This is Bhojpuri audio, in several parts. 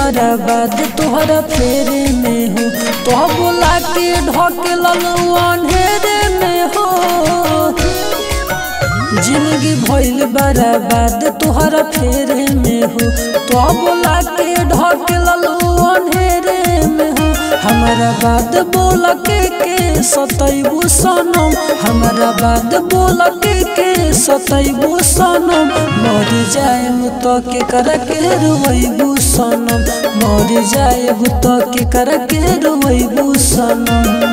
बर्बाद तोहरा फेरे में हो, तो बोला के ढकेल अंधेरे में हो। जिंदगी भइल बर्बाद तोहरा फेरे में हो, तो बोला के ढकेल अंधेरे में हो। हमारा बात बोल के सतैबू सनम, हमारा बात बोल के सतैबू सनम। मर जाएब तो के कर के रोइबू सनम, मर जाएब तो के कर के रोइबू सनम।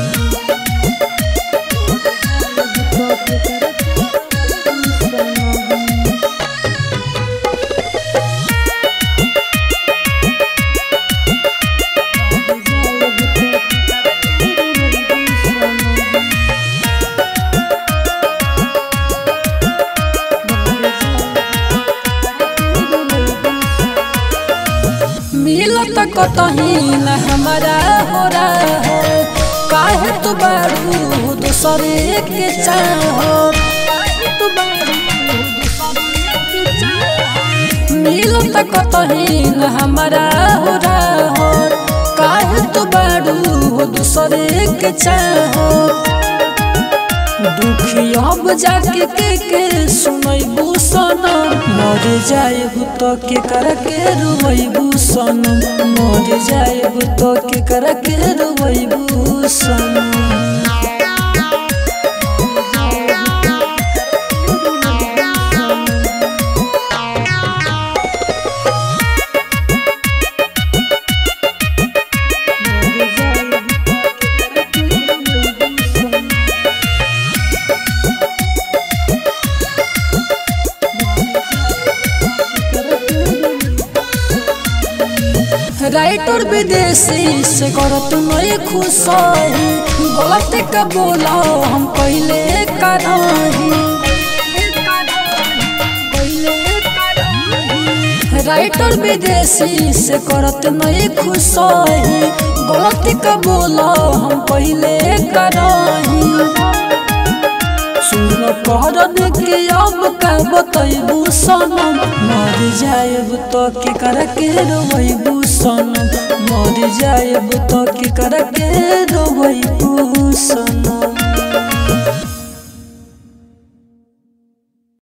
मिलत कतही न हमारा हो रहा है, काहे तू बारू दूसरे के चाहो। मिलत कतही न हमारा हो रहा है, काहे तू बारू दूसरे के चाहो। दुखी अब जाके के सुनैबू सनम, मर जाएब तो के कर के रोइबू सनम, मर जाएब तो के कर के रोइबू सनम। राइटर विदेशी से करत नहीं खुशाही, गलत का बोला हम पहले कराही। राइटर विदेशी से करत नहीं खुशाही, गलत का बोला हम पहले कराही। सुन करन के अब का बतैबू सनम, मर जाएब तो के कर के रोइबू सनम, मर जाएब तो के कर के रोइबू सनम।